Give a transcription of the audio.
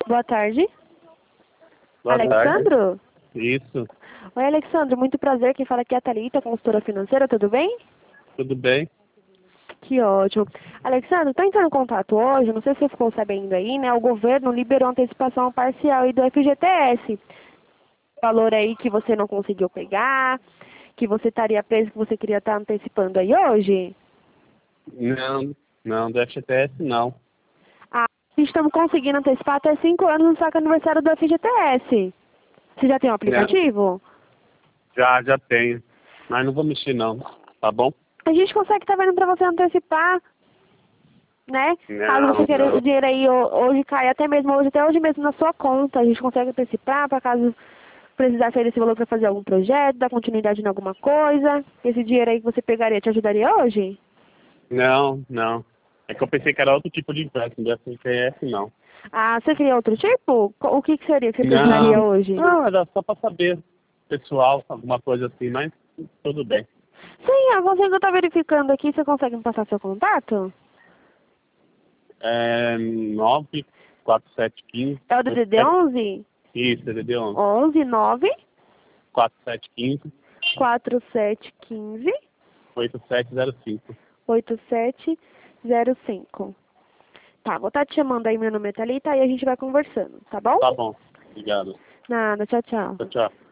Boa tarde. Boa Alexandro? tarde. Isso, Oi, Alexandro. Muito prazer. Quem fala aqui é a Thalita, consultora financeira. Tudo bem? tudo bem? Que ótimo. Alexandro, estou entrando em contato hoje. Não sei se você ficou sabendo aí, né? O governo liberou antecipação parcial aí do FGTS. Valor aí que você não conseguiu pegar, que você estaria preso, que você queria estar antecipando aí hoje. Não, do FGTS não. Ah, estamos conseguindo antecipar até 5 anos no saque aniversário do FGTS. Você já tem um Não, aplicativo? já tenho. Mas não vou mexer não, tá bom? A gente consegue estar vendo para você antecipar, né? Caso você queira o Não. dinheiro aí hoje cair, até mesmo hoje, até hoje mesmo na sua conta, a gente consegue antecipar para caso precisar sair desse valor para fazer algum projeto, dar continuidade em alguma coisa. Esse dinheiro aí que você pegaria te ajudaria hoje? Não. É que eu pensei que era outro tipo de empréstimo, do FGTS não. Ah, você queria outro tipo? O que que seria que você precisaria Não, hoje? não, era só para saber, pessoal, alguma coisa assim, mas tudo bem. Sim, eu consigo estar verificando aqui. Você consegue me passar seu contato? É 94715. É o DDD 11? Isso, DDD 11. 11 9 4715 4715 8705. 8705. Tá, vou estar te chamando aí, meu nome é Thalita, aí a gente vai conversando, tá bom? Tá bom, obrigado. Nada, tchau, tchau. Tchau, tchau.